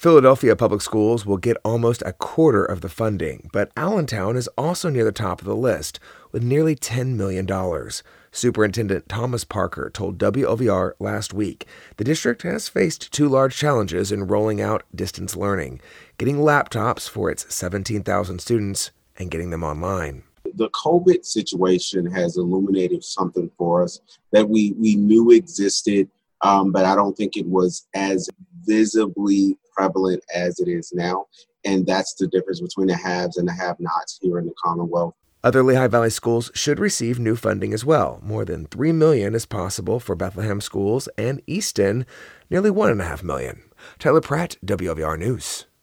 Philadelphia Public Schools will get almost a quarter of the funding, but Allentown is also near the top of the list with nearly $10 million. Superintendent Thomas Parker told WLVR last week the district has faced two large challenges in rolling out distance learning, getting laptops for its 17,000 students and getting them online. The COVID situation has illuminated something for us that we knew existed, but I don't think it was as visibly prevalent as it is now. And that's the difference between the haves and the have-nots here in the Commonwealth. Other Lehigh Valley schools should receive new funding as well. More than $3 million is possible for Bethlehem schools and Easton, nearly $1.5 million. Tyler Pratt, WLVR News.